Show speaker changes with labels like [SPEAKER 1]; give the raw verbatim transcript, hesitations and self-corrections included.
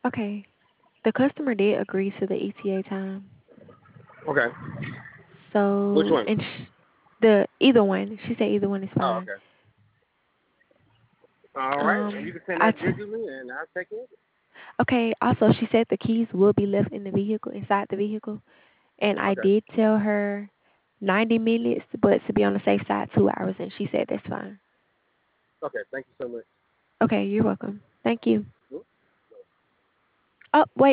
[SPEAKER 1] Okay. The customer did agree to the E T A time.
[SPEAKER 2] Okay. Which
[SPEAKER 1] So,
[SPEAKER 2] one?
[SPEAKER 1] and sh- the either one, she said either one is
[SPEAKER 2] Oh,
[SPEAKER 1] fine.
[SPEAKER 2] okay. All right. Well, you
[SPEAKER 1] Um,
[SPEAKER 2] can send
[SPEAKER 1] I
[SPEAKER 2] that
[SPEAKER 1] t-
[SPEAKER 2] digitally, and I'll take it.
[SPEAKER 1] okay. Also, she said the keys will be left in the vehicle, inside the vehicle, and I
[SPEAKER 2] Okay.
[SPEAKER 1] did tell her ninety minutes, but to be on the safe side, two hours, and she said that's fine.
[SPEAKER 2] Okay. Thank you so much.
[SPEAKER 1] Okay, you're welcome. Thank you.
[SPEAKER 2] Hmm?
[SPEAKER 1] Oh, wait.